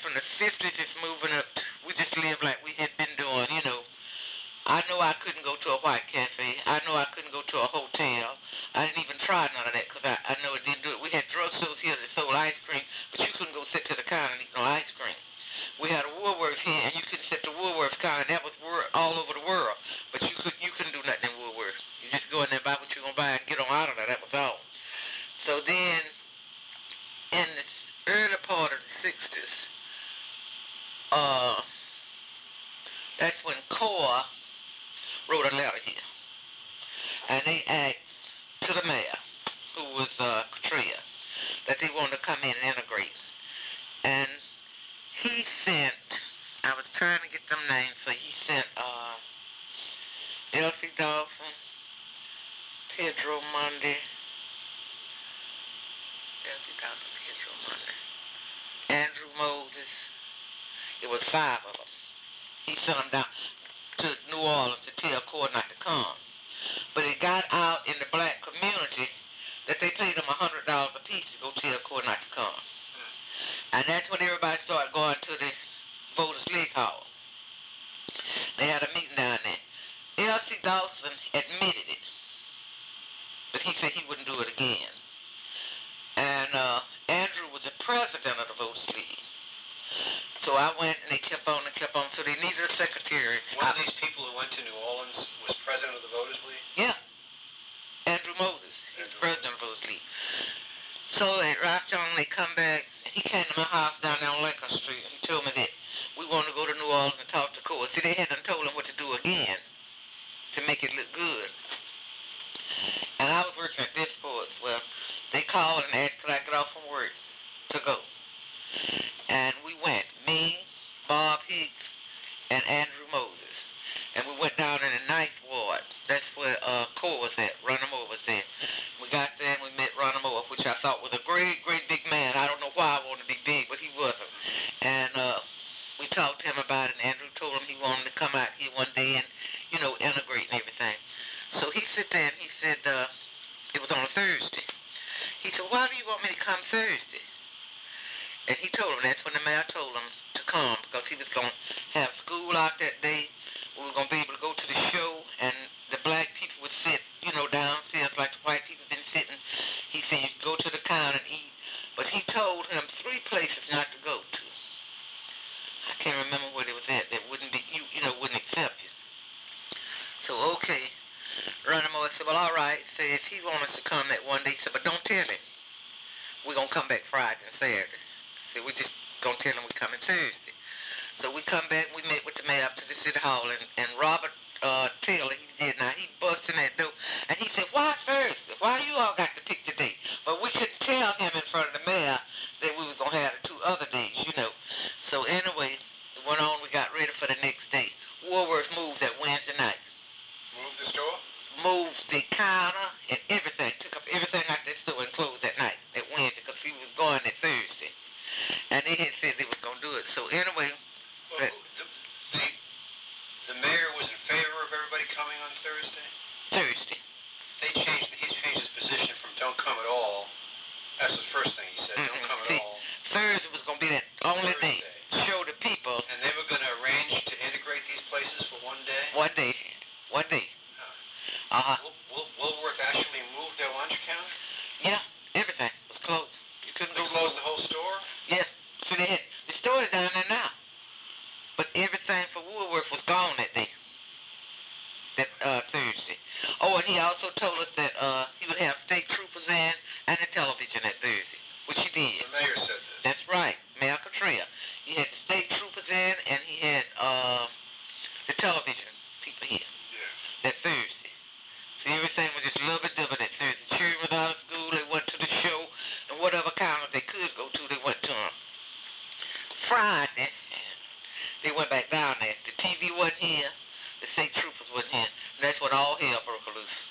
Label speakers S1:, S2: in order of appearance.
S1: from the 50s, it's moving up. We just live like we had been doing. I know I couldn't go to a white cafe. I know I couldn't go to a hotel. I didn't even try none of that because I know it didn't do it. We had drugstores here that sold ice cream, but you couldn't go sit to the counter and eat no ice cream. We had a Woolworths here, and you couldn't sit to Woolworths counter, and that was all over the world. But you couldn't do nothing in Woolworths. You just go in there, buy what you're gonna buy, and get on out of there. That was all. So then, in the early part of the '60s, uh, that's when CORE wrote a letter here, and they asked to the mayor, who was Katria, that they wanted to come in and integrate. And he sent, I was trying to get them names, so he sent Elsie Dawson, Pedro Monday, Andrew Moses. It was five of them. He sent them down to New Orleans to tell CORE not to come. But it got out in the black community that they paid them $100 a piece to go tell CORE not to come. And that's when everybody started going to the Voters League Hall. They had a meeting down there. L.C. Dawson admitted it, but he said he wouldn't do it again. And Andrew was the president of the Voters League. So I went, and they kept on and kept on. So they needed a secretary.
S2: One of these people who went to New Orleans was president of the Voters League?
S1: Yeah. Andrew Moses. He was president of the Voters League. So they rocked on, they come back. He came to my house down there on Lincoln Street, and he told me that we wanted to go to New Orleans and talk to CORE. See, they hadn't told him what to do again to make it look good. And I was working at Disports. Well, they called and asked could I get off from work to go. And we went, me, Bob Hicks, and Andrew Moses. And we went down in the Ninth Ward. That's where CORE was at. Runamo was there. We got there and we met Runamo, which I thought was a great, great big man. I don't know why I wanted to be big, but he wasn't. And we talked to him about it, and Andrew told him he wanted to come out here one day and, integrate and everything. So he sat there and he said, it was on a Thursday. He said, why do you want me to come Thursday? And he told him, that's when the mayor told him to come, because he was going to have school out that day. We were going to be able to go to the show, and the black people would sit, downstairs like the white people been sitting. He said, you could go to the counter and eat. But he told him 3 places not to go to. I can't remember where it was at that wouldn't be, wouldn't accept you. So, okay. Runamo said, well, all right. So if he wants us to come that one day, he said, but don't tell him. We're going to come back Friday and Saturday. So we just going to tell him we're coming Thursday. So we come back, we met with the mayor up to the city hall, and Robert Taylor, he bust in that door, and he said, why Thursday? Why you all got to pick the date? But we couldn't tell him in front of the mayor that we was going to have the 2 other days, So anyway, it went on, we got ready for the next day. Woolworths moved that Wednesday night.
S2: Moved the store?
S1: Moved the counter and everything, took up everything out that store and closed that night, that Wednesday, because he was going that Thursday. And they had said they was going to do it. So anyway,
S2: well, the mayor was in favor of everybody coming on Thursday?
S1: Thursday.
S2: He's changed his position from don't come at all. That's the first thing he said, don't come at all.
S1: Thursday was going to be that only day. Show the people.
S2: And they were going to arrange to integrate these places for one day?
S1: One day. Uh-huh.
S2: Woolworth actually moved their lunch counter?
S1: Yeah, everything was closed. You couldn't
S2: go. They closed the whole store?
S1: Yeah. So they had the store is down there now. But everything for Woolworth was gone that day. That Thursday. Oh, and he also told us that he would have state troopers in and the television that Thursday, which he did.
S2: The mayor said this.
S1: That's right, Mayor Katria. He had the state troopers in, and he had the television people here.
S2: Yeah.
S1: That Thursday. So everything was just a little bit different that Thursday. Children was out of school, they went to the show, and whatever counter they could go to, they went to them. Friday,